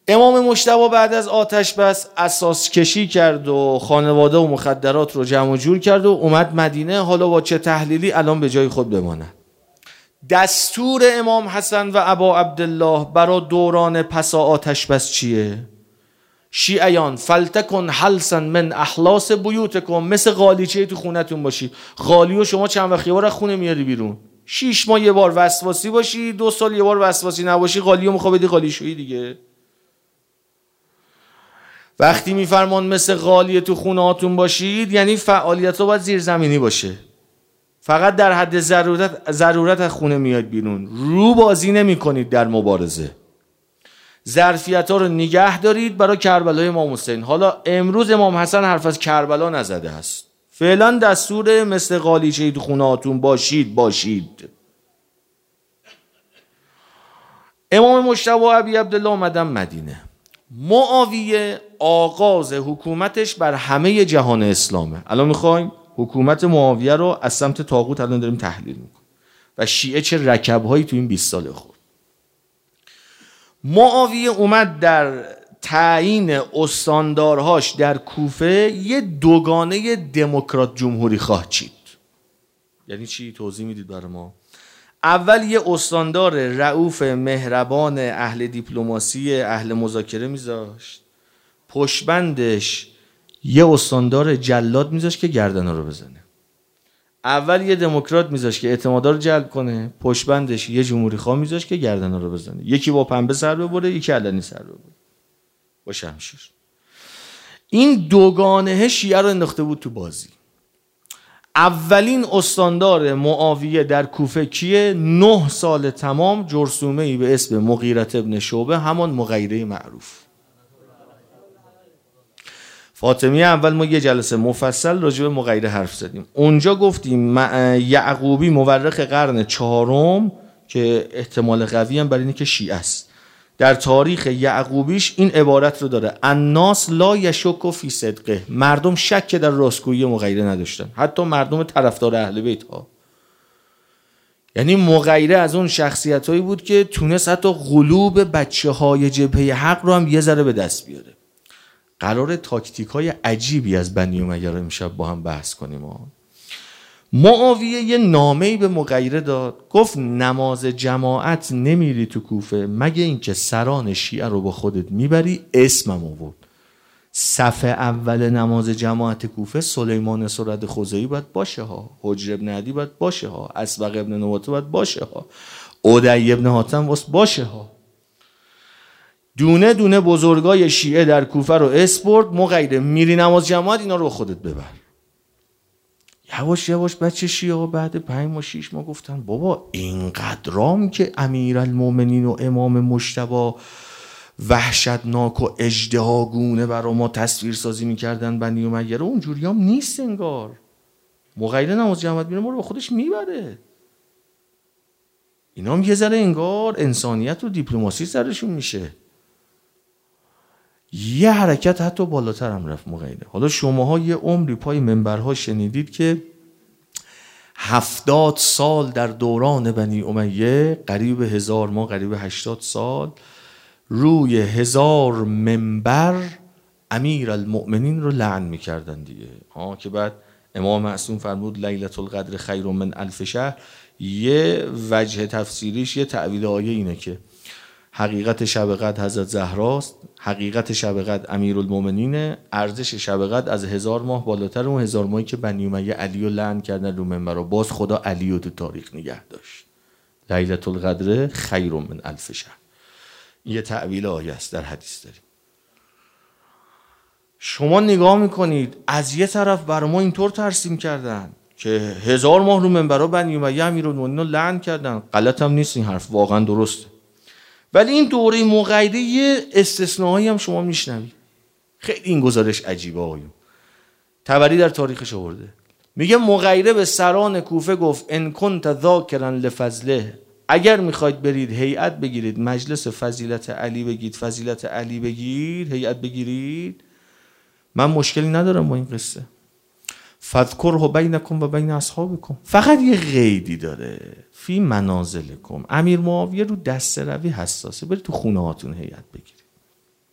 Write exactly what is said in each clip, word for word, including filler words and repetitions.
امام مجتبی بعد از آتش بس اساس کشی کرد و خانواده و مخدرات رو جمع و جور کرد و اومد مدینه. حالا با چه تحلیلی الان به جای خود بماند. دستور امام حسن و ابا عبدالله برای دوران پسا آتش بس چیه؟ شیعیان فلتکن حلسا من احلاس بیوتکم، مثل قالیچه تو خونتون باشی. قالی و شما چند وقت یه بار از خونه میاری بیرون، شیش ماه یه بار وسواسی باشی، دو سال یه بار وسواسی نباشی، قالیو میخواد بدی قالی شویی دیگه. وقتی میفرمان مثل قالی تو خونه هاتون باشید، یعنی فعالیت ها باید زیرزمینی باشه. فقط در حد ضرورت ضرورت از خونه میاد بیرون. رو بازی نمی کنید در مبارزه. ظرفیت ها رو نگه دارید برای کربلای امام حسین. حالا امروز امام حسن حرف از کربلا نزده است. فعلا دستور مثل قالیچه تو خونه هاتون باشید باشید. امام مجتبی و ابی عبدالله اومدن مدینه. معاویه آغاز حکومتش بر همه جهان اسلامه. الان میخوایم حکومت معاویه رو از سمت طاغوت الان داریم تحلیل میکنیم و شیعه چه رکبهایی تو این بیست سال خورد. معاویه اومد در تعیین استاندارهاش در کوفه یه دوگانه دموکرات جمهوری خواه چید. یعنی چی؟ توضیح میدید برای ما. اول یه استاندار رؤوف مهربان اهل دیپلماسی اهل مذاکره میذاشت، پشتبندش یه استاندار جلاد میذاشت که گردنا رو بزنه. اول یه دموکرات میذاشت که اعتمادا رو جلب کنه، پشتبندش یه جمهوری خواه میذاشت که گردنا رو بزنه. یکی با پنبه سر ببره، یکی علنی سر ببره با شمشیر. این دوگانه شیعه رو انداخته بود تو بازی. اولین استاندار معاویه در کوفه کیه؟ نه سال تمام جرثومه‌ای به اسم مغیرة ابن شعبه، همان مغیره معروف. فاطمی اول ما یه جلسه مفصل راجع به مغیره حرف زدیم. اونجا گفتیم یعقوبی مورخ قرن چهارم که احتمال قوی هم برای اینه که شیعه است، در تاریخ یعقوبیش این عبارت رو داره: الناس لا یشک فی صدقه، مردم شک در راستگویی مغیره نداشتن، حتی مردم طرفدار اهل بیت ها. یعنی مغیره از اون شخصیتایی بود که تونست حتی قلوب بچه های جبهه حق رو هم یه ذره به دست بیاره. قرار تاکتیک های عجیبی از بنی امیه رو امشب با هم بحث کنیم ها. معاویه یه نامه‌ای به مغیره داد، گفت نماز جماعت نمیری تو کوفه مگه اینکه سران شیعه رو با خودت میبری. اسمم آورد. صف اول نماز جماعت کوفه سلیمان سرد خزاعی باید باشه ها، حجر ابن عدی باید باشه ها، اسبق ابن نواته باید باشه ها، عدی ابن حاتم واسه باشه ها. دونه دونه بزرگای شیعه در کوفه رو اسپورت. مغیره میری نماز جماعت اینا رو با خودت ببر. یواش یواش بچه شیعه بعد پنج ماه شیش ماه گفتن بابا اینقدرام که امیرالمومنین و امام مجتبی وحشتناک و اژدهاگونه برای ما تصویر سازی میکردن بنی امیه رو، اونجوری هم نیست انگار. مغیره نماز جماعت میره ما رو با خودش میبره. اینا هم یه ذره انگار انسانیت و دیپلماسی سرشون میشه. یه حرکت حتی بالاتر هم رفت مغیره. حالا شماها یه عمری پای منبرها شنیدید که هفتاد سال در دوران بنی امیه، قریب هزار ماه، قریب هشتاد سال، روی هزار منبر امیر المؤمنین رو لعن میکردن دیگه ها. که بعد امام معصوم فرمود لیلة القدر خیر من الف شهر. یه وجه تفسیریش، یه تعویل آیه اینه که حقیقت شب قدر حضرت زهراست، حقیقت شب قدر امیرالمومنینه، ارزش شب قدر از هزار ماه بالاتر. اون هزار ماهی که بنی امیه علی رو لعن کردن رو منبر، باز خدا علی رو تو تاریخ نگه داشت. لیلة القدر خیر من الف شهر. یه تعویل آیه است در حدیث داریم. شما نگاه میکنید از یه طرف برای ما اینطور ترسیم کردن که هزار ماه رو منبرها بنی امیه امیرالمومنین رو لعن کردن. غلط هم نیست این حرف، واقعا درسته. ولی این دوره مغیره یه استثنایی هم شما میشنوید. خیلی این گزارش عجیبه آقایون. طبری در تاریخش آورده، میگه مغیره به سران کوفه گفت ان کنت ذاکرا لفضله، اگر میخواید برید هیئت بگیرید مجلس فضیلت علی بگید، فضیلت علی بگید، هیئت بگیرید، من مشکلی ندارم با این قصه. فذکره بینکم و بین اصحابکم. فقط یه قیدی داره، فی منازلکم. امیر معاویه رو دست روی حساسه، برید تو خونه هاتون هیئت بگیرید.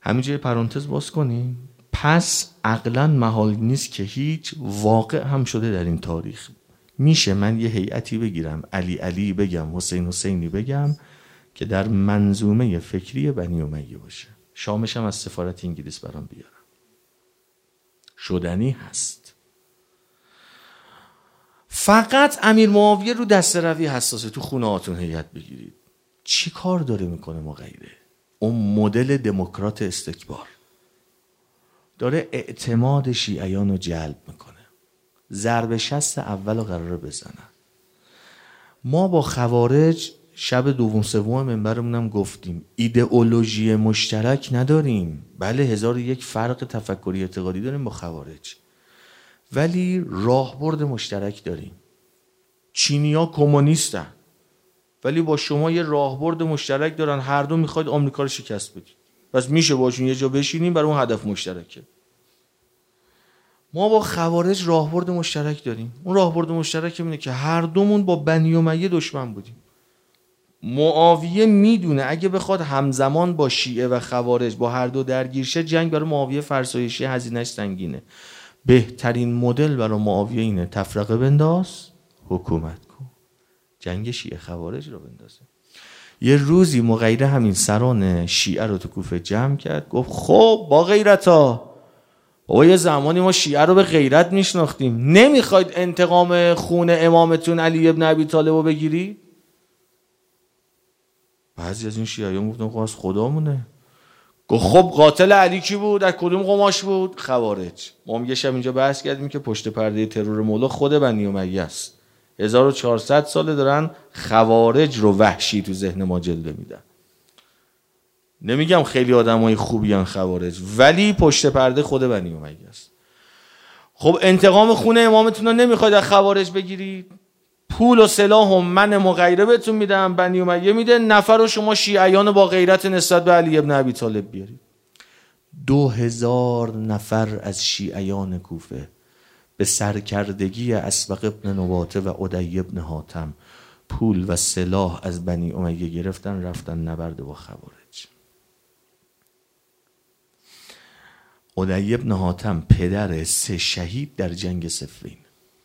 همینجا پرانتز باز کنیم. پس عقلا محال نیست که هیچ واقع هم شده در این تاریخ. میشه من یه هیئتی بگیرم، علی علی بگم، حسین حسینی بگم، که در منظومه فکری بنی امیه باشه. شامش هم از سفارت انگلیس برام بیارم. شدنی هست. فقط امیر معاویه رو دسته روی حساسه. تو خونه هاتون هیئت بگیرید. چی کار داره میکنه مغیره؟ اون مدل دموکرات استکبار داره اعتماد شیعیان رو جلب میکنه. ضرب شست اول رو قراره بزنن. ما با خوارج شب دوم سوم منبرمونم گفتیم ایدئولوژی مشترک نداریم. بله هزار و یک فرق تفکری اعتقادی داریم با خوارج، ولی راهبرد مشترک داریم. چینی‌ها کمونیستن ولی با شما یه راهبرد مشترک دارن، هر دو میخواید آمریکا رو شکست بدید. پس میشه باشون یه جا بشینیم برای اون هدف مشترکه. ما با خوارج راهبرد مشترک داریم. اون راهبرد مشترک اینه که هر دومون با بنی امیه دشمن بودیم. معاویه میدونه اگه بخواد همزمان با شیعه و خوارج با هر دو درگیر شه، جنگ برای معاویه فرسایشی هزینه‌اش سنگینه. بهترین مدل برای معاویه اینه تفرقه بنداز، حکومت کن، جنگ شیعه خوارج رو بندازه. یه روزی مغیره همین سران شیعه رو تو کوفه جمع کرد، گفت خب با غیرتا، بابا یه زمانی ما شیعه رو به غیرت میشناختیم، نمیخواید انتقام خون امامتون علی ابن ابی طالب رو بگیری؟ بعضی از این شیعیان گفتن خب از خدامونه. گفت خب قاتل علی کی بود؟ از کدوم قماش بود؟ خوارج. ما هم یه شب اینجا بحث کردیم که پشت پرده ترور مولا خود بنی امیه است. هزار و چهارصد ساله دارن خوارج رو وحشی تو ذهن ما جلوه میدن. نمیگم خیلی آدمای خوبیان خوارج، ولی پشت پرده خود بنی امیه است. خب انتقام خون امامتون رو نمیخواید از خوارج بگیرید؟ پول و سلاح و من مغیره بهتون میدم، بنی امیه میده، نفر رو شما شیعیان با غیرت نسبت به علی ابن ابی طالب بیارید. دو هزار نفر از شیعیان کوفه به سرکردگی اسبق ابن نباته و عدی ابن حاتم پول و سلاح از بنی امیه گرفتن، رفتن نبرد با خوارج. عدی ابن حاتم پدر سه شهید در جنگ صفین.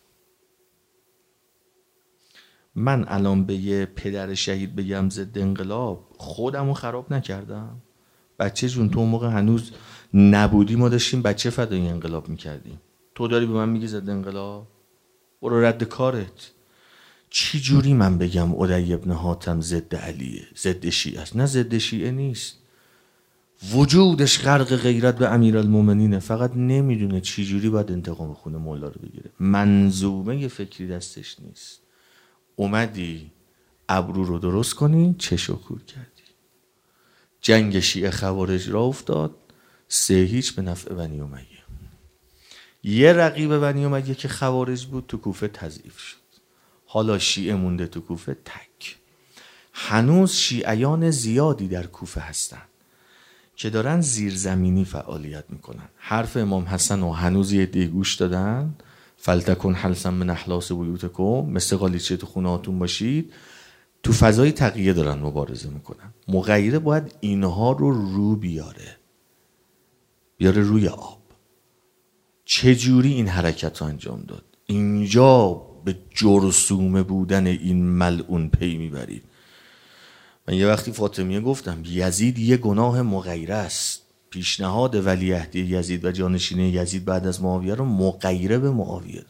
من الان به یه پدر شهید بگم ضد انقلاب، خودمو خراب نکردم؟ بچه جون تو موقع هنوز نبودی، ما داشتیم بچه فدای انقلاب میکردیم، تو داری به من میگی ضد انقلاب؟ برو رد کارت. چی جوری من بگم عدی ابن حاتم ضد علیه، ضد شیعه است؟ نه ضد شیعه نیست، وجودش غرق غیرت به امیرالمومنینه، فقط نمیدونه چی جوری باید انتقام خون مولا رو بگیره. منظومه فکری دستش نیست. اومدی ابرو رو درست کنی، چشو کور کردی. جنگ شیعه خوارج را افتاد، سه هیچ به نفع بنی امیه. یه رقیب بنی امیه که خوارج بود تو کوفه تضعیف شد، حالا شیعه مونده تو کوفه تک. هنوز شیعیان زیادی در کوفه هستن که دارن زیرزمینی فعالیت میکنن. حرف امام حسن رو هنوز یه دی گوش دادن، فلتکن حلسا من احلاس بیوتکم، مثل قالیچه تو خونه هاتون باشید. تو فضای تقیه دارن مبارزه میکنن. مغیره باید اینها رو رو بیاره، بیاره روی آب. چجوری این حرکت رو انجام داد؟ اینجا به جرثومه بودن این ملعون پی میبرید. من یه وقتی فاطمیه گفتم یزید یه گناه مغیره است. پیشنهاد ولیعهدی یزید و جانشین یزید بعد از معاویه رو مغیره به معاویه داد.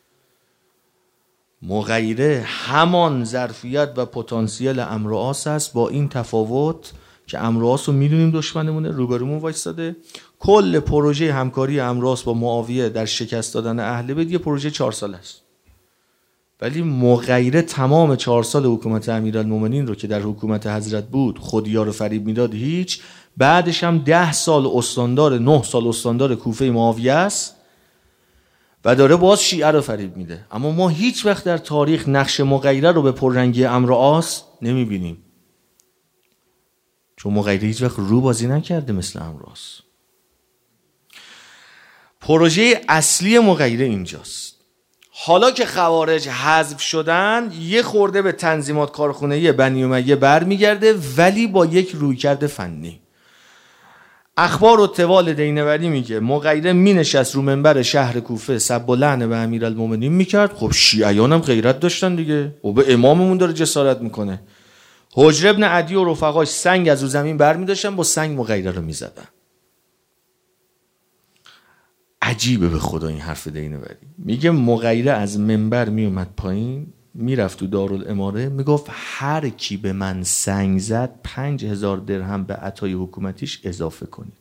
مغیره همان ظرفیت و پتانسیل عمرو عاص است، با این تفاوت که عمرو عاص رو میدونیم دشمنمونه، روبرومون وایساده. کل پروژه همکاری عمرو عاص با معاویه در شکست دادن اهل بیت یه پروژه چهار ساله است، ولی مغیره تمام چهار سال حکومت امیرالمومنین رو که در حکومت حضرت بود خودیار رو فریب میداد هیچ، بعدش هم ده سال استاندار، نه سال استاندار کوفه معاویه است و داره باز شیعه رو فریب میده. اما ما هیچ وقت در تاریخ نقش مغیره رو به پررنگی عمرو عاص نمیبینیم، چون مغیره هیچ وقت رو بازی نکرده مثل عمرو عاص. پروژه اصلی مغیره اینجاست. حالا که خوارج حذف شدن، یه خورده به تنظیمات کارخونه‌ای بنی امیه برمیگرده، ولی با یک رویکرد فنی. اخبار و توال دینوری میگه مغیره می نشست رو منبر شهر کوفه سب و لعن به امیرالمومنین میکرد. خب شیعیان هم غیرت داشتن دیگه، و به اماممون داره جسارت میکنه. حجر ابن عدی و رفقاش سنگ از رو زمین برمی داشتن، با سنگ مغیره رو میزدن. عجیبه به خدا این حرف دینوری. میگه مغیره از منبر میومد پایین، میرفت تو دارالاماره، میگفت هر کی به من سنگ زد پنج هزار درهم به عطای حکومتیش اضافه کنید.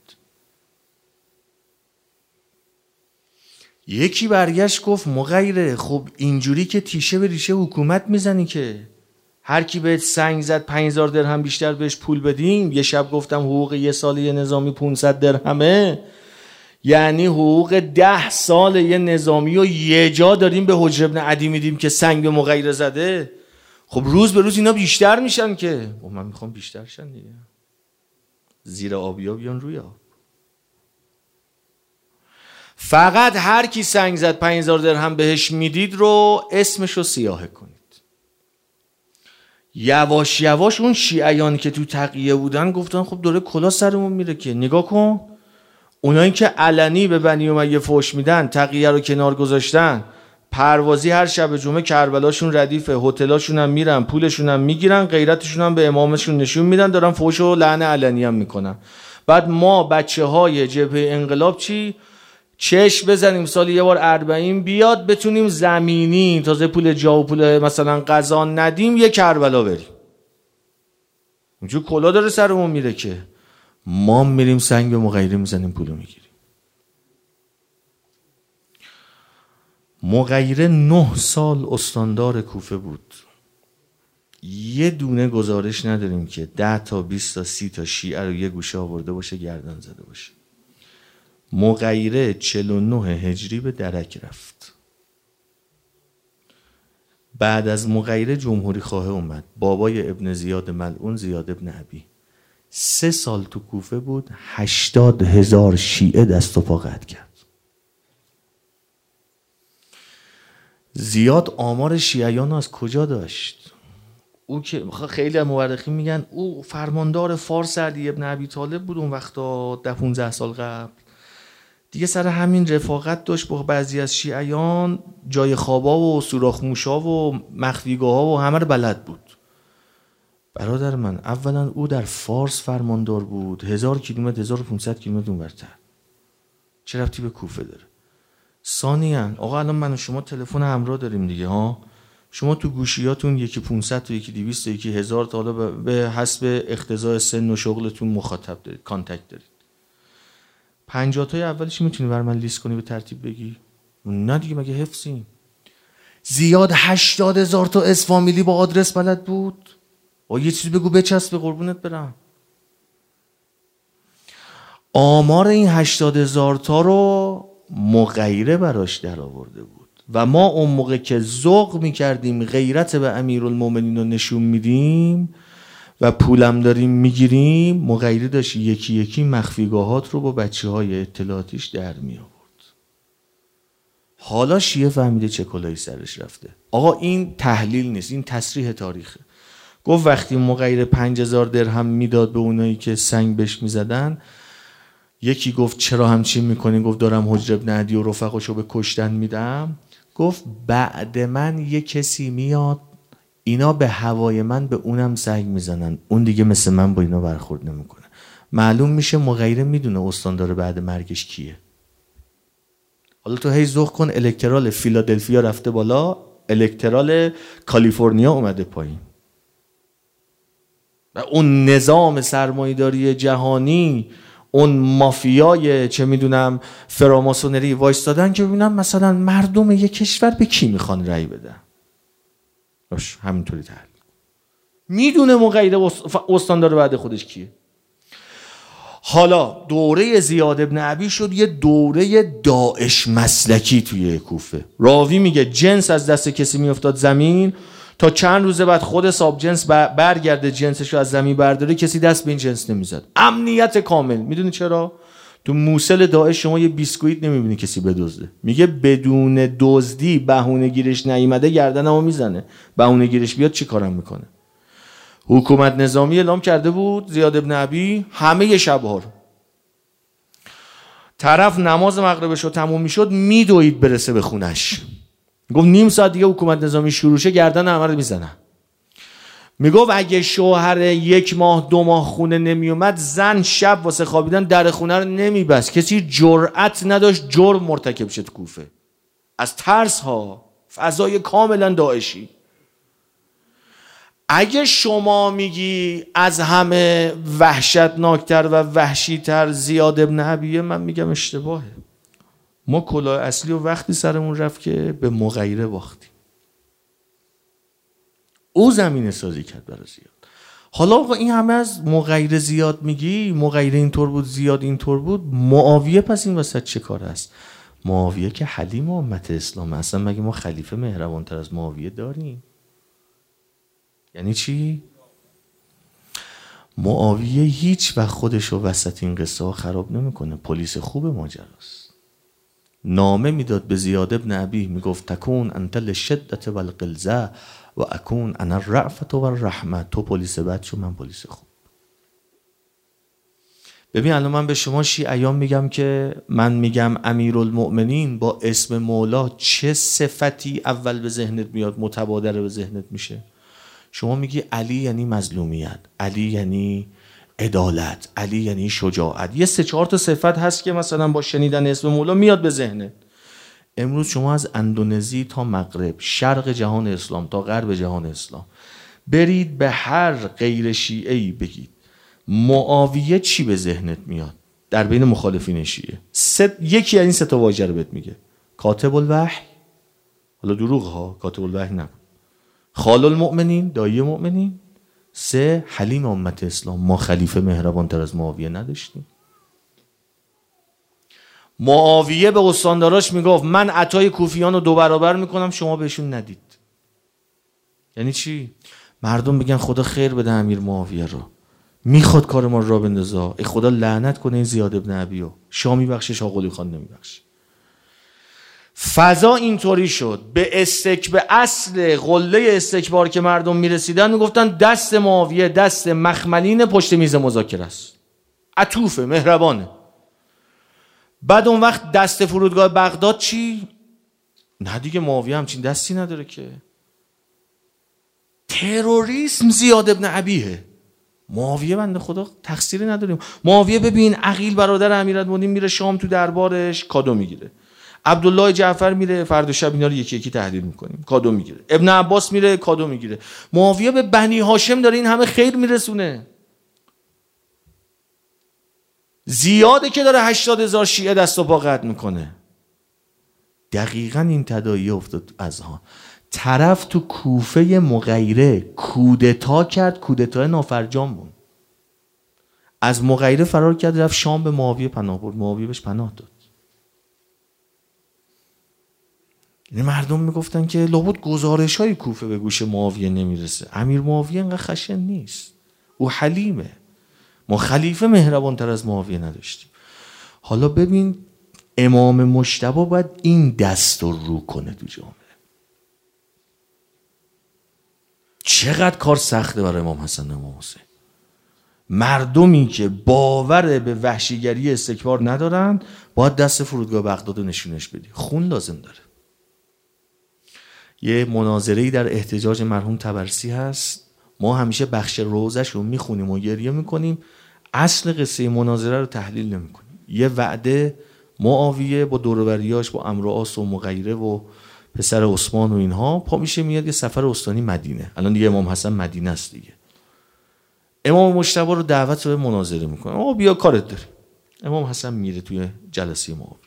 یکی برگشت گفت مغیره خب اینجوری که تیشه به ریشه حکومت میزنی که هر کی بهت سنگ زد پنج هزار درهم بیشتر بهش پول بدیم. یه شب گفتم حقوق یه سال یه نظامی پانصد درهمه، یعنی حقوق ده سال یه نظامی رو یه جا داریم به حجر ابن عدی میدیم که سنگ به مغیره زده. خب روز به روز اینا بیشتر میشن که و من میخوام بیشتر شن دیگه، زیر آبیا بیان روی آب. فقط هر کی سنگ زد پنج هزار درهم بهش میدید رو اسمشو سیاه کنید. یواش یواش اون شیعیانی که تو تقیه بودن گفتن خب داره کلا سرمون میره که نگاه کن، اونایی که علنی به بنی امیه فحش میدن، تقیه رو کنار گذاشتن، پروازی هر شب جمعه کربلاشون ردیفه، هتلاشون هم میرن، پولشون هم میگیرن، غیرتشون هم به امامشون نشون میدن، دارن فحش و لعن علنی هم میکنن. بعد ما بچه های جبهه انقلاب چی؟ چشم بزنیم سالی یه بار اربعین بیاد بتونیم زمینی تازه پول جا و پول مثلا غذا ندیم یه کربلا بریم. اونجور کلا داره سرمون میره که ما میریم سنگ به مغیره میزنیم پولو میگیریم. مغیره نه سال استاندار کوفه بود. یه دونه گزارش نداریم که ده تا بیست تا سی تا شیعه رو یه گوشه آورده باشه گردن زده باشه. مغیره چهل و نه هجری به درک رفت. بعد از مغیره جمهوری خواه اومد، بابای ابن زیاد ملعون زیاد ابن ابی سه سال تو کوفه بود، هشتاد هزار شیعه دست و پا قطع کرد. زیاد آمار شیعیان از کجا داشت؟ او که خیلی مورخین میگن او فرماندار فارس علی ابن ابی طالب بود اون وقتا ده پونزده سال قبل. دیگه سر همین رفاقت داشت با بعضی از شیعیان، جای خوابا و سوراخ موشا و مخفیگاه ها و همه رو بلد بود. برادر من اولا او در فارس فرماندار بود، هزار کیلومتر هزار و پونصد کیلومتر اونورتر، چه ربطی به کوفه داره؟ ثانیاً آقا الان من و شما تلفن همراه داریم دیگه ها، شما تو گوشیاتون یکی پانصد تا یکی دویست تا یکی هزار تا حالا به حسب اقتضای سن و شغلتون مخاطب دارید، کانتکت دارید. پنجاه تای اولش میتونی بر من لیست کنی به ترتیب بگی؟ نه دیگه مگه حفظیم؟ زیاد هشتاد هزار تا اسفامیلی با آدرس بلد بود. آ یه چیزی بگو بچسب به قربونت برم. آمار این هشتاد هزار تا رو مغیره براش در آورده بود و ما اون موقع که ذوق میکردیم غیرت به امیرالمومنین رو نشون میدیم و پولم داریم میگیریم، مغیره داشت یکی یکی مخفیگاهات رو با بچه های اطلاعاتیش در می آورد. حالا شیعه فهمیده چه کلاهی سرش رفته. آقا این تحلیل نیست، این تصریح تاریخه. گفت وقتی مغیره پنج هزار درهم میداد به اونایی که سنگ بهش میزدن، یکی گفت چرا همچین میکنین؟ گفت دارم حجر ابن عدی و رفقاشو به کشتن میدم. گفت بعد من یه کسی میاد اینا به هوای من به اونم سنگ میزنن، اون دیگه مثل من با اینا برخورد نمیکنه. معلوم میشه مغیره میدونه استاندار بعد مرگش کیه. حالا تو هی ذوق کن، الکترال فیلادلفیا رفته بالا، الکترال کالیفرنیا اومده پایین و اون نظام سرمایه‌داری جهانی، اون مافیای چه میدونم فراماسونری وایستادن که ببینم مثلا مردم یک کشور به کی میخوان رأی بدن. باش همینطوری تحلیل میدونه مغیره استاندار بعد خودش کیه. حالا دوره زیاد ابن ابی شد یه دوره داعش مسلکی توی کوفه. راوی میگه جنس از دست کسی میافتاد زمین، تا چند روز بعد خود ساب جنس برگرده جنسش رو از زمین برداره، کسی دست به این جنس نمیزد. امنیت کامل. میدونی چرا؟ تو موصل داعش شما یه بیسکویت نمیبینی کسی بدزده. میگه بدون دزدی بهونه گیرش نیامده گردنمو میزنه، بهونه گیرش بیاد چی کارم میکنه. حکومت نظامی اعلام کرده بود زیاد ابن ابی همه شب‌ها رو طرف نماز مغربش رو تموم میشد میدوید برسه به خونش. گفت نیم ساعت دیگه حکومت نظامی شروع شه گردن همه رو میزنن. میگفت اگه شوهر یک ماه دو ماه خونه نمیومد زن شب واسه خوابیدن در خونه رو نمیبست. کسی جرأت نداشت جرم مرتکب شه تو کوفه از ترس ها. فضای کاملا داعشی. اگه شما میگی از همه وحشتناکتر و وحشیتر زیاد ابن عبیه، من میگم اشتباهه. ما کلاه اصلی و وقتی سرمون رفت که به مغیره باختیم. او زمینه سازی کرد برای زیاد. حالا آقا این همه از مغیره زیاد میگی، مغیره اینطور بود زیاد اینطور بود، معاویه پس این وسط چه کار است؟ معاویه که حلیم امت اسلام، اصلا مگه ما خلیفه مهربانتر از معاویه داریم؟ یعنی چی؟ معاویه هیچ وقت خودشو وسط این قصه ها خراب نمیکنه. پلیس خوب ماجراست. نامه میداد به زیاد ابن ابی، میگفت تکون انت للشدة والغلظة و اکون انا الرأفة والرحمة. تو پلیس بد شو، من پلیس خوب. ببین الان من به شما شیعیان میگم که من میگم امیرالمؤمنین با اسم مولا، چه صفتی اول به ذهنت میاد متبادر به ذهنت میشه؟ شما میگی علی یعنی مظلومیت، علی یعنی عدالت، علی یعنی شجاعت. یه سه چهار تا صفت هست که مثلا با شنیدن اسم مولا میاد به ذهنت. امروز شما از اندونزی تا مغرب، شرق جهان اسلام تا غرب جهان اسلام، برید به هر غیر شیعه‌ای بگید معاویه چی به ذهنت میاد در بین مخالفین شیعه؟ ست یکی از این سه تا واژه رو بهت میگه. کاتب الوحی، حالا دروغ ها، کاتب الوحی نبود. خال المؤمنین، دایی مؤمنین. سه، حلیم امت اسلام. ما خلیفه مهربان تر از معاویه نداشتیم. معاویه به استانداراش میگفت من عطای کوفیان رو دو برابر میکنم، شما بهشون ندید. یعنی چی؟ مردم بگن خدا خیر بده امیر معاویه رو، میخواد کار ما رو را بندازه، ای خدا لعنت کنه این زیاد ابن ابیو، شاه میبخشه شاه قلی خان نمیبخشه. فضا اینطوری شد به استک به اصل قله استکبار که مردم میرسیدن میگفتن دست معاویه دست مخملین پشت میز مذاکره است، عطوفه، مهربانه. بعد اون وقت دست فرودگاه بغداد چی؟ نه دیگه معاویه همچین دستی نداره که. تروریسم زیاد ابن ابیه. معاویه بنده خدا تقصیری نداریم. معاویه ببین عقیل برادر امیرالمومنین میره شام تو دربارش کادو میگیره. عبدالله جعفر میره فردا شب اینا رو یکی یکی تحلیل میکنیم، کادو میگیره. ابن عباس میره کادو میگیره. معاویه به بنی هاشم داره این همه خیر میرسونه. زیاده که داره هشتاد هزار شیعه دست و پا قطع میکنه. دقیقاً این تداعی افتاد از ها. طرف تو کوفه مغیره کودتا کرد، کودتا نافرجام بود. از مغیره فرار کرد رفت شام، به معاویه پناه برد، معاویه بهش پناه داد. یعنی مردم میگفتن که لابد گزارش های کوفه به گوش معاویه نمیرسه. امیر معاویه انقدر خشن نیست، او حلیمه. ما خلیفه مهربان تر از معاویه نداشتیم. حالا ببین امام مجتبی باید این دست رو رو کنه تو جامعه. چقدر کار سخته برای امام حسن و امام حسین. مردمی که باور به وحشیگری استکبار ندارن باید دست فرودگاه بغداد رو نشونش بدی. خون لازم داره. یه مناظره‌ای در احتجاج مرحوم طبرسی هست، ما همیشه بخش روزش رو میخونیم و گریه میکنیم، اصل قصه مناظره رو تحلیل نمیکنیم. یه وعده معاویه با دوروبریاش با عمرو عاص و مغیره و پسر عثمان و اینها پا میشه میاد یه سفر استانی مدینه. الان دیگه امام حسن مدینه است دیگه. امام مجتبی رو دعوت به مناظره میکنه. آقا بیا کارت داری. امام حسن میره توی جلسه معاویه.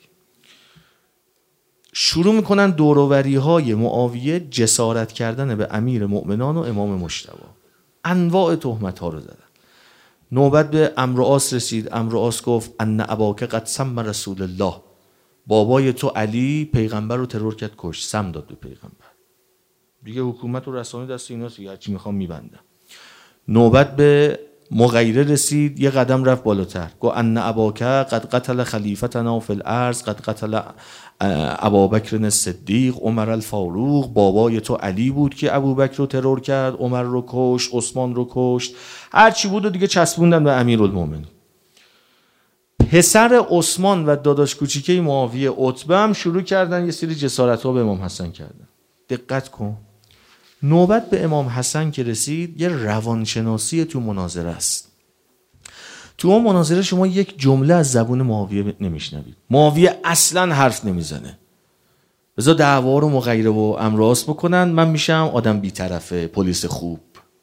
شروع میکنن دوروبری های معاویه جسارت کردن به امیر مؤمنان و امام مجتبی. انواع تهمت ها رو زدن. نوبت به عمرو عاص رسید. عمرو عاص گفت ان اباک قد سم رسول الله، بابای تو علی پیغمبر رو ترور کرد، کشت، سم داد به پیغمبر. دیگه حکومت و رسانه دست ایناست، هر چی میخوام میبندم. نوبت به مغیره رسید، یه قدم رفت بالاتر، گفت ان اباک قد قتل خلیفتنا فی الارض، قد قتل ابابکر الصدیق، عمر الفاروق. بابای تو علی بود که ابوبکر رو ترور کرد، عمر رو کشت، عثمان رو کشت، هر چی بود و دیگه چسبوندن به امیرالمومنین. پسر عثمان و داداش کوچیکه معاویه عتبه هم شروع کردن یه سری جسارت‌ها به امام حسن کردن. دقت کن، نوبت به امام حسن که رسید، یه روانشناسی تو مناظره است. تو اون مناظره شما یک جمله از زبون معاویه نمیشنوید. معاویه اصلا حرف نمیزنه. بذار دعوا رو مغیره و امراض بکنن، من میشم آدم بی‌طرفه، پلیس خوب.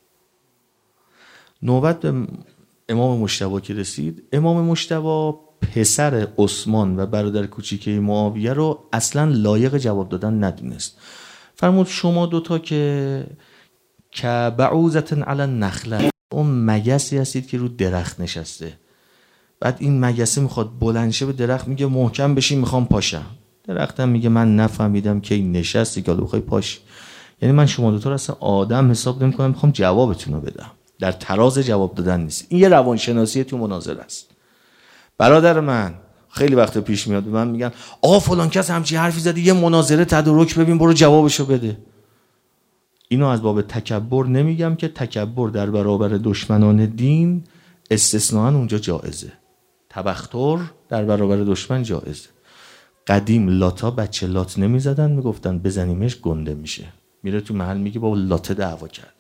نوبت به امام مجتبی که رسید، امام مجتبی پسر عثمان و برادر کوچیکه معاویه رو اصلا لایق جواب دادن ندونست. فرمود شما دوتا که که بعوزة علی النخله، اون مگسی هستید که رو درخت نشسته. بعد این مگسه میخواد بلند شه به درخت، میگه محکم بشین میخوام پاشم. درختم میگه من نفهمیدم که این نشستی که حالا بخوای پاش. یعنی من شما دوتا رو اصلا آدم حساب نمی‌کنم، میخوام جوابتون رو بدم. در تراز جواب دادن نیست. این یه روانشناسی تو مناظره است. برادر من خیلی وقت پیش میاد به من میگن آ فلان کس همچی حرفی زدی، یه مناظره تدارک ببین برو جوابشو بده. اینو از باب تکبر نمیگم که تکبر در برابر دشمنان دین استثناءً اونجا جایزه. تبختر در برابر دشمن جایزه. قدیم لاتا بچه لات نمیزدن، میگفتن بزنیمش گنده میشه. میره تو محل میگه با لاته دعوا کردن.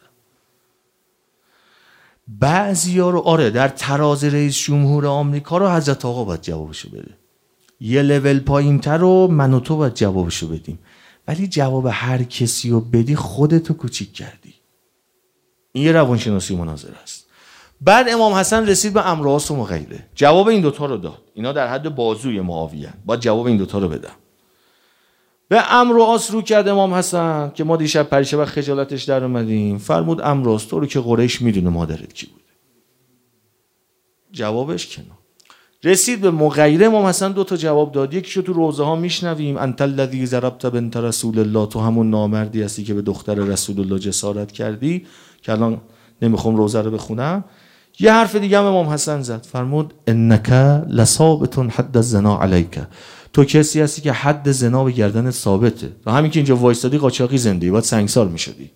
بعضیا رو آره در تراز رئیس جمهور آمریکا رو حضرت آقا باید جوابشو بده. یه لول پایین‌تر رو من و تو باید جوابشو بدیم. ولی جواب هر کسی رو بدی خودتو کوچیک کردی. این یه روانشناسی مناظره است. بعد امام حسن رسید به عمرو عاص و غیره، جواب این دوتا رو داد. اینا در حد بازوی معاویه، باید جواب این دوتا رو بدم. به عمرو عاص رو کرد امام حسن که ما دیشب پریشب خجالتش در اومدیم. فرمود عمرو عاص تو رو که قریش میدونه مادرت کی بوده. جوابش کنه. رسید به مغیره، امام حسن دو تا جواب داد. یکیشو تو روزه ها میشنویم، انت الذی ضربت بنت رسول الله، تو همون نامردی هستی که به دختر رسول الله جسارت کردی، که الان نمیخوام روزه رو بخونم. یه حرف دیگه هم امام حسن زد، فرمود انک لثابت حد الزنا علیک، تو کسی هستی که حد زنا به گردن ثابته. تو همین که اینجا وایستادی قاچاقی زندگی، باید سنگسار میشدی.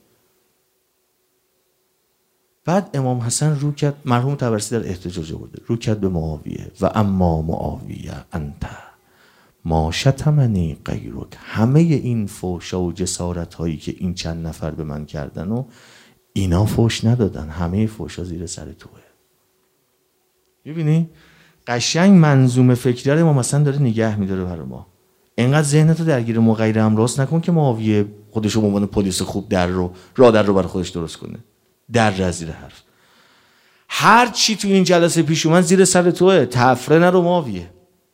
بعد امام حسن رو کرد، مرحوم طبرسی در احتجاج بوده، رو کرد به معاویه و اما معاویه انت ما شتمنی غیرک، همه این فحشا و جسارت هایی که این چند نفر به من کردن و اینا فحش ندادن، همه فحشا زیر سر توه. ببینی قشنگ منظومه فکری رو امام حسن داره نگه میداره برای ما. اینقدر ذهنتو درگیر مغیره امراض نکن که معاویه خودش رو به عنوان پلیس خوب در رو راه در رو برای خودش درست کنه. در زیر حرف هر چی تو این جلسه پیش اومد زیر سر توه، تفره نرو معاویه.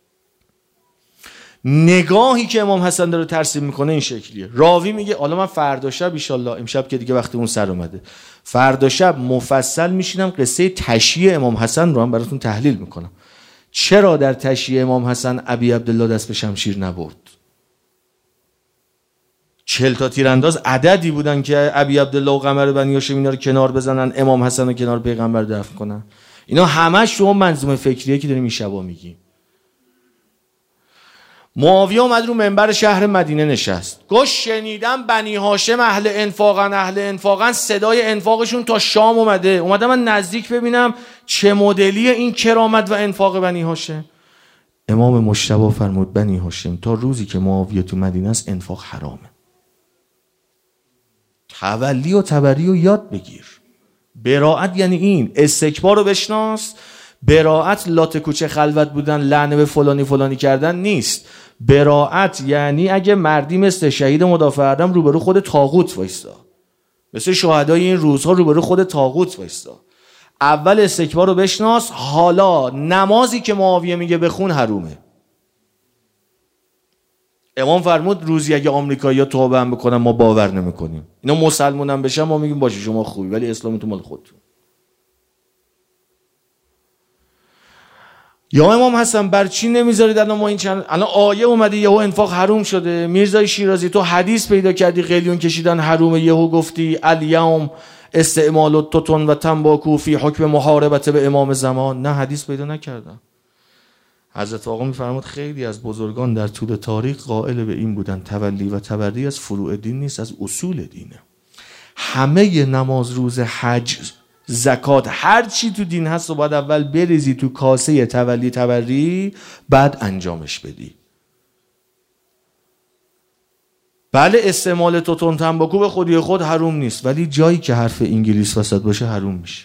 نگاهی که امام حسن داره ترسیم میکنه این شکلیه. راوی میگه حالا من فردا شب ان شاء الله، امشب که دیگه وقتی اون سر اومده، فردا شب مفصل میشینم قصه تشییع امام حسن رو هم براتون تحلیل میکنم. چرا در تشییع امام حسن ابی عبدالله دست به شمشیر نبرد؟ چهل تا تیرانداز عددی بودن که ابی عبدالله و قمر بنی هاشم اینا رو کنار بزنن، امام حسن رو کنار پیغمبر دفن کنن. اینا همش شما منظومه فکریه که داریم این شبا میگیم. معاویه اومد رو منبر شهر مدینه نشست، گفت شنیدم بنی هاشم اهل انفاقن، اهل انفاقن، صدای انفاقشون تا شام اومده، اومدم من نزدیک ببینم چه مدلی این کرامت و انفاق بنی هاشم. امام مجتبی فرمود بنی هاشم تا روزی که معاویه تو مدینه است انفاق حرامه. تولی و تبری رو یاد بگیر. براءت یعنی این، استکبار رو بشناس. براءت لات کوچه خلوت بودن، لعنه به فلانی فلانی کردن نیست. براءت یعنی اگه مردی مثل شهید مدافع ادم روبرو خود طاغوت وایستا، مثل شهدای این روزها روبرو خود طاغوت وایستا. اول استکبار رو بشناس. حالا نمازی که معاویه میگه بخون حرومه. امام فرمود روزی اگه آمریکایی‌ها توبه هم بکنن ما باور نمی‌کنیم، اینا مسلمان هم بشن ما میگیم باشه شما خوبی ولی اسلامتون مال خودتون. یا امام حسن بر چی نمیذارید الان ما این چند الان آیه اومده یهو انفاق حروم شده؟ میرزای شیرازی تو حدیث پیدا کردی قلیون کشیدن حرومه، یهو گفتی الیوم استعمال التتن و تنباکو فی حکم محاربت به امام زمان. نه حدیث پیدا نکردم. حضرت آقا میفرمود خیلی از بزرگان در طول تاریخ قائل به این بودن تولی و تبری از فروع دین نیست، از اصول دینه. همه نماز روز حج زکات، هر چی تو دین هست و باید اول بریزی تو کاسه تولی تبری، بعد انجامش بدی. بله استعمال توتون تنباکو به خودی خود حروم نیست، ولی جایی که حرف انگلیس وسط باشه حروم میشه.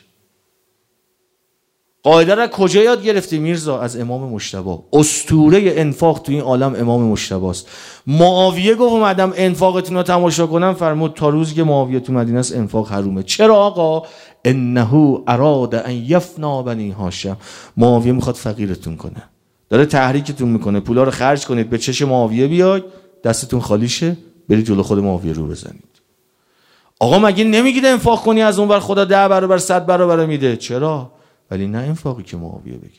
قاعده را کجا یاد گرفتی میرزا؟ از امام مجتبی. اسطوره انفاق تو این عالم امام مجتبی است. معاویه گفت اومدم انفاقتون رو تماشا کنم، فرمود تا روزی که معاویه تو مدینه است انفاق حرومه. چرا آقا؟ انه اراد ان یفنا بنی هاشم. معاویه میخواد فقیرتون کنه، داره تحریکتون میکنه پولا رو خرج کنید به چش معاویه بیاید، دستتون خالی شه برید جلو خود معاویه رو بزنید. آقا مگه نمیگید انفاق کنی از اون ور خدا ده برابر صد برابر میده؟ چرا؟ ولی نه انفاقی که معاویه بگه،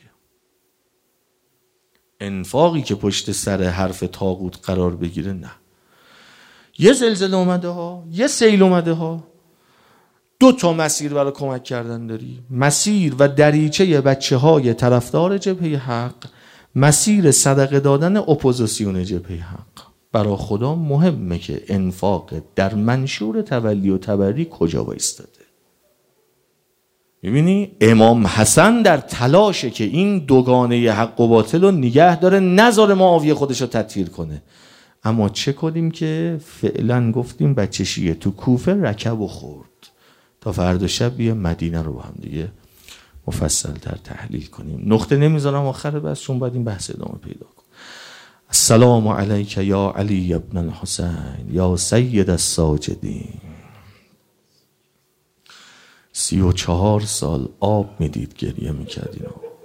انفاقی که پشت سر حرف طاغوت قرار بگیره نه. یه زلزله اومده ها، یه سیل اومده ها، دو تا مسیر برای کمک کردن داری. مسیر و دریچه بچه های طرفدار جبهه حق، مسیر صدقه دادن اپوزیسیون جبهه حق. برای خدا مهمه که انفاق در منشور تولی و تبری کجا بایستاده. میبینی امام حسن در تلاشه که این دوگانه حق و باطل رو نگه داره، نذاره معاویه خودش رو تطهیر کنه. اما چه کنیم که فعلا گفتیم بچه شیعه تو کوفه رکب و خورد. تا فردا شب بیا مدینه رو با هم دیگه مفصل تر تحلیل کنیم. نقطه نمیذارم آخر بس، چون باید این بحث ادامه پیدا کنه. السلام علیک یا علی ابن الحسین یا سید الساجدین. سی و چهار سال آب میدید گریه میکردین.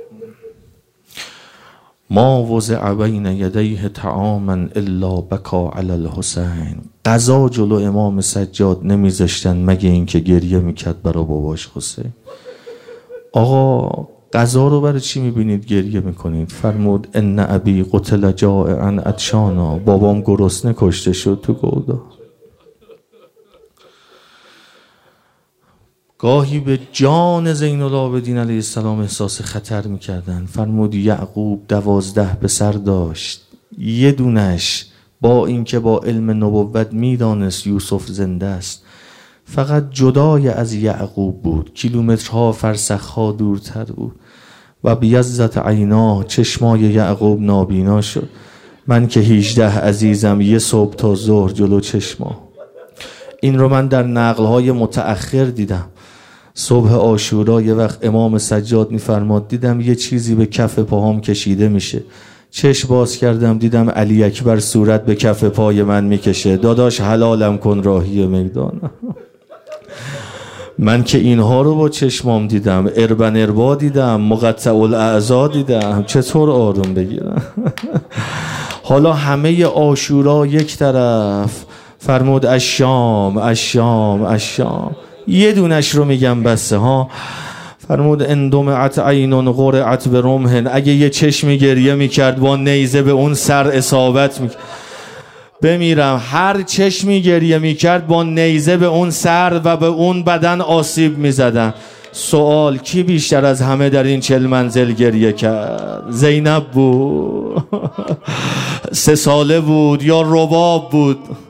ما وضع بین یدیه طعاما الا بکا علی الحسین. غذا جلو امام سجاد نمیذاشتن مگه اینکه گریه میکرد برای باباش حسین. آقا غذا رو برای چی میبینید گریه میکنید؟ فرمود ان ابی قتل جائعا عطشانا. بابام گرسنه کشته شد تو گودا. گاهی به جان زین العابدین علیه السلام احساس خطر میکردن. فرمود یعقوب دوازده پسر داشت، یه دونش با اینکه با علم نبوت میدانست یوسف زنده است، فقط جدای از یعقوب بود، کیلومترها فرسخها دورتر بود. و بیزت عینا، چشمای یعقوب نابینا شد. من که هجده عزیزم یه صبح تا ظهر جلو چشما. این رو من در نقلهای متأخر دیدم. صبح عاشورا یه وقت امام سجاد میفرماد دیدم یه چیزی به کف پاهام کشیده میشه. چشم باز کردم دیدم علی اکبر صورت به کف پای من میکشه. داداش حلالم کن راهی میدان. من که اینها رو با چشمام دیدم، اربن اربا دیدم، مقطع الاعضا دیدم، چطور آروم بگیرم؟ حالا همه عاشورا یک طرف، فرمود الشام الشام الشام. یه دونش رو میگم بسه ها. فرمود اندمعت عین قرعت به رمح. اگه یه چشمی گریه میکرد با نیزه به اون سر اصابت میکرد. بمیرم. هر چشمی گریه میکرد با نیزه به اون سر و به اون بدن آسیب میزدن. سوال کی بیشتر از همه در این چل منزل گریه کرد؟ زینب بود؟ سه ساله بود یا رباب بود؟